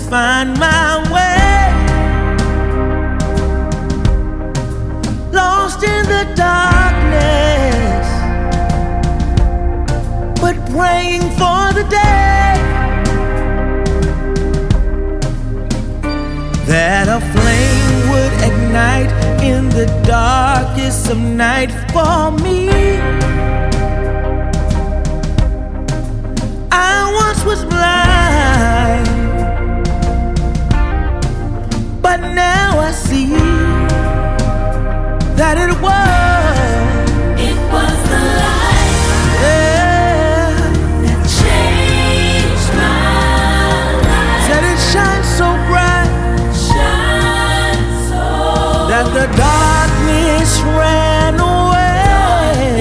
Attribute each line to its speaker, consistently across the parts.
Speaker 1: find my way, lost in the darkness, but praying for the day that a flame would ignite in the darkest of night for me. I once was blind, but now I see that it was
Speaker 2: the light,
Speaker 1: yeah,
Speaker 2: that changed my life.
Speaker 1: said it shines so bright, that the darkness ran away.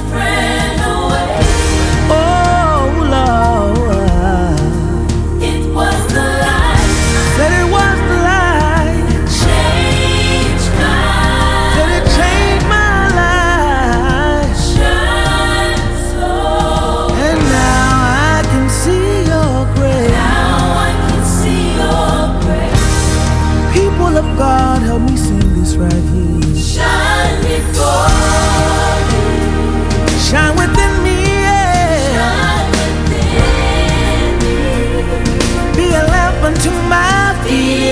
Speaker 1: Oh Lord,
Speaker 2: it was the light,
Speaker 1: said it was the light,
Speaker 2: changed my
Speaker 1: said it changed my life.
Speaker 2: shine so.
Speaker 1: And now I can see your grace.
Speaker 2: Now I can see your grace.
Speaker 1: People of God, help me sing this right here.
Speaker 2: Shine before me.
Speaker 1: Shine within me, yeah.
Speaker 2: Shine within me.
Speaker 1: Be a lamp unto my feet.